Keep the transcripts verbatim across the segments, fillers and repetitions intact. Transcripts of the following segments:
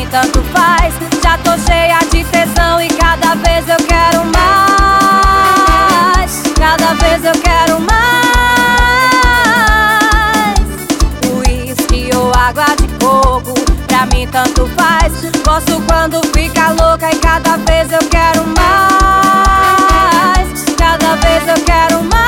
tanto faz. Já tô cheia de tesão e cada vez eu quero mais. Cada vez eu quero mais. Uísque ou água de coco, pra mim tanto faz. Gosto quando fica louca e cada vez eu quero mais. Cada vez eu quero mais.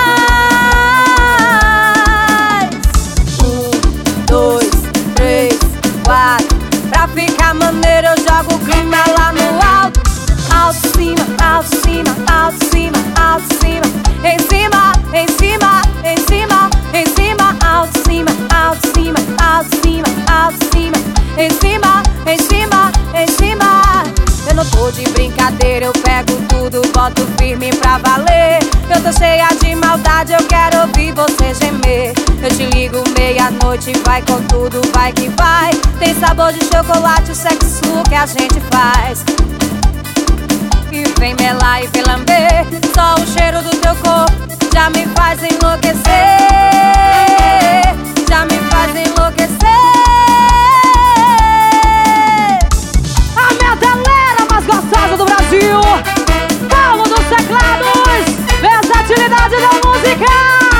Um, dois, três, quatro. Pra ficar maneiro eu jogo o clima lá no alto. Alto, cima, alto, cima, alto, cima, alto, cima. Em cima, em cima, em cima, em cima. Alto, cima, alto, cima, alto, cima, alto, cima. Em cima, em cima, em cima. Eu não tô de brincadeira, eu pego tudo, boto firme pra valer. Eu tô cheia de maldade, eu quero ouvir você gemer. Eu te ligo meia-noite, vai com tudo, vai que vai. Tem sabor de chocolate, o sexo que a gente faz. E vem melar e vem lamber. Só o cheiro do teu corpo já me faz enlouquecer. Já me faz enlouquecer. A minha galera mais gostosa do Brasil, Paulo dos Teclados, versatilidade da música.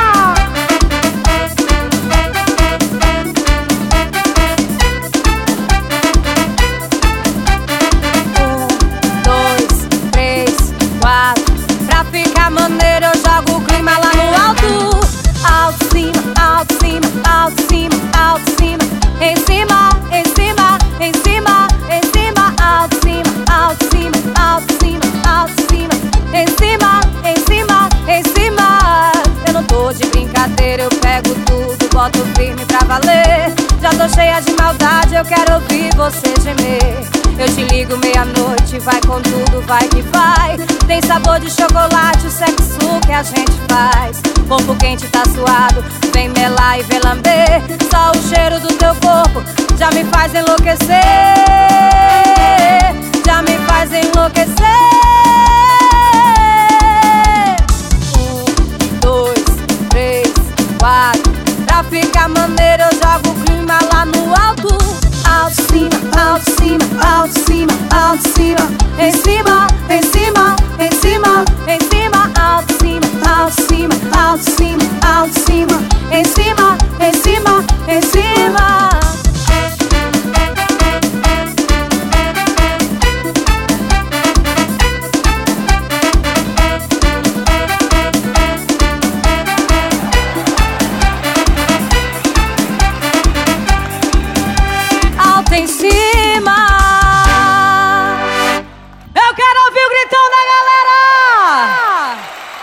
Maneiro, eu jogo o clima lá no alto. Alto, cima, alto, cima, alto, cima, alto, cima. Em cima, em cima, em cima, em cima. Alto, cima, alto, cima, alto, cima, alto, cima. Em cima, em cima, em cima. Eu não tô de brincadeira, eu pego tudo, boto firme pra valer. Já tô cheia de maldade, eu quero ouvir você gemer. Eu te ligo meia-noite, vai com tudo, vai que vai. Tem sabor de chocolate, o sexo que a gente faz. Corpo quente tá suado, vem melar e vem lamber. Só o cheiro do teu corpo já me faz enlouquecer.